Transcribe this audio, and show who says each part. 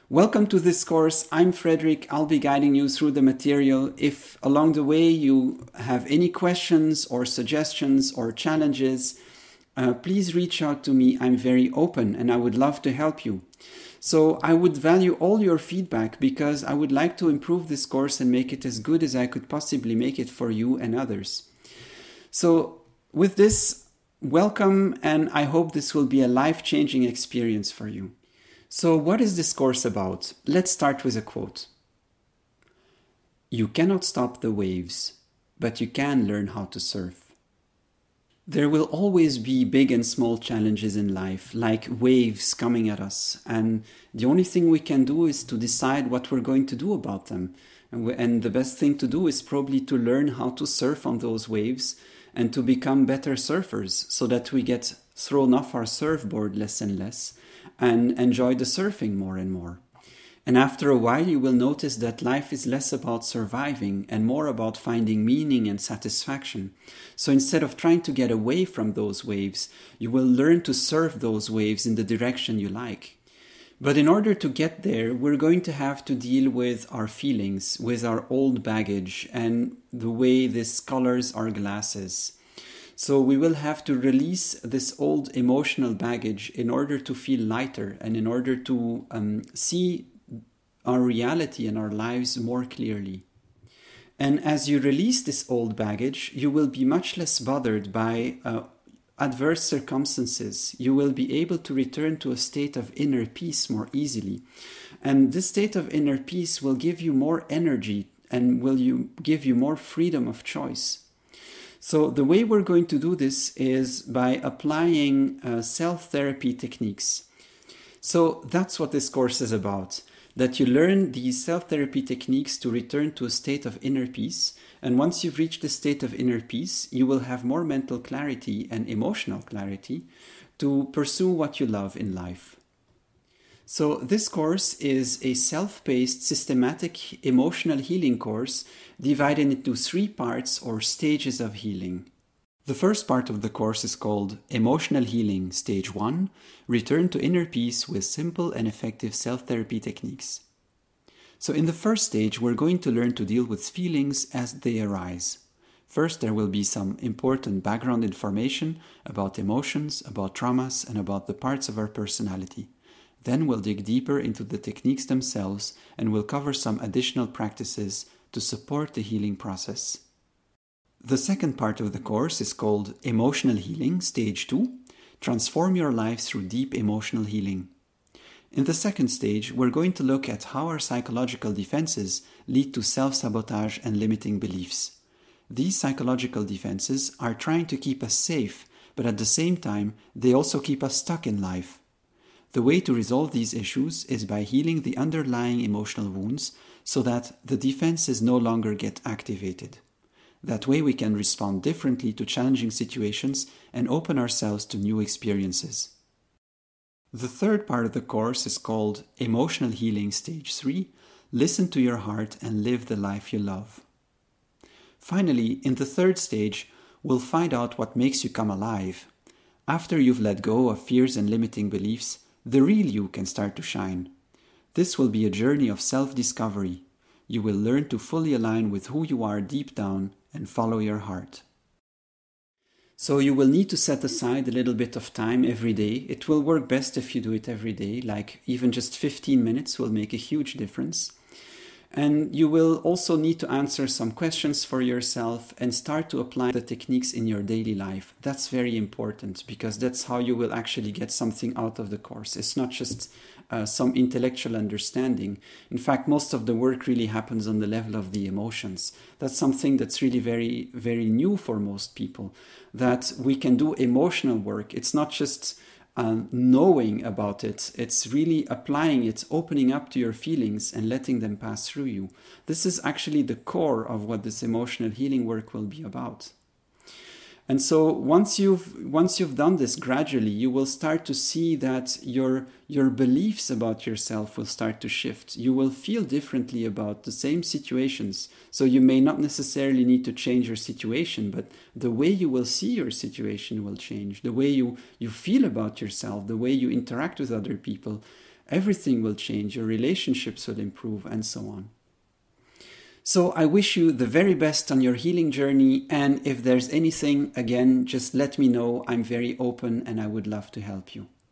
Speaker 1: Welcome to this course. I'm Frederick. I'll be guiding you through the material. If along the way you have any questions or suggestions or challenges, please reach out to me. I'm very open and I would love to help you. So I would value all your feedback because I would like to improve this course and make it as good as I could possibly make it for you and others. So with this, welcome, and I hope this will be a life-changing experience for you. So what is this course about? Let's start with a quote. You cannot stop the waves, but you can learn how to surf. There will always be big and small challenges in life, like waves coming at us, and the only thing we can do is to decide what we're going to do about them. And the best thing to do is probably to learn how to surf on those waves and to become better surfers so that we get thrown off our surfboard less and less and enjoy the surfing more and more. And after a while, you will notice that life is less about surviving and more about finding meaning and satisfaction. So instead of trying to get away from those waves, you will learn to surf those waves in the direction you like. But in order to get there, we're going to have to deal with our feelings, with our old baggage, and the way this colors our glasses. So we will have to release this old emotional baggage in order to feel lighter and in order to see our reality and our lives more clearly. And as you release this old baggage, you will be much less bothered by adverse circumstances. You will be able to return to a state of inner peace more easily. And this state of inner peace will give you more energy and give you more freedom of choice. So the way we're going to do this is by applying self-therapy techniques. So that's what this course is about, that you learn these self-therapy techniques to return to a state of inner peace. And once you've reached the state of inner peace, you will have more mental clarity and emotional clarity to pursue what you love in life. So this course is a self-paced, systematic emotional healing course divided into 3 parts or stages of healing. The first part of the course is called Emotional Healing Stage 1, Return to Inner Peace with Simple and Effective Self-Therapy Techniques. So in the first stage, we're going to learn to deal with feelings as they arise. First, there will be some important background information about emotions, about traumas, and about the parts of our personality. Then we'll dig deeper into the techniques themselves and we'll cover some additional practices to support the healing process. The second part of the course is called Emotional Healing Stage 2, Transform Your Life Through Deep Emotional Healing. In the second stage, we're going to look at how our psychological defenses lead to self-sabotage and limiting beliefs. These psychological defenses are trying to keep us safe, but at the same time, they also keep us stuck in life. The way to resolve these issues is by healing the underlying emotional wounds so that the defenses no longer get activated. That way we can respond differently to challenging situations and open ourselves to new experiences. The third part of the course is called Emotional Healing Stage 3, Listen to your heart and live the life you love. Finally, in the third stage, we'll find out what makes you come alive. After you've let go of fears and limiting beliefs, the real you can start to shine. This will be a journey of self-discovery. You will learn to fully align with who you are deep down and follow your heart. So you will need to set aside a little bit of time every day. It will work best if you do it every day, like even just 15 minutes will make a huge difference. And you will also need to answer some questions for yourself and start to apply the techniques in your daily life. That's very important because that's how you will actually get something out of the course. It's not just some intellectual understanding. In fact, most of the work really happens on the level of the emotions. That's something that's really very, very new for most people, that we can do emotional work. It's not just knowing about it, it's really applying it, opening up to your feelings and letting them pass through you. This is actually the core of what this emotional healing work will be about. And so once you've done this gradually, you will start to see that your beliefs about yourself will start to shift. You will feel differently about the same situations. So you may not necessarily need to change your situation, but the way you will see your situation will change. The way you feel about yourself, the way you interact with other people, everything will change, your relationships will improve, and so on. So I wish you the very best on your healing journey, and if there's anything, again, just let me know. I'm very open and I would love to help you.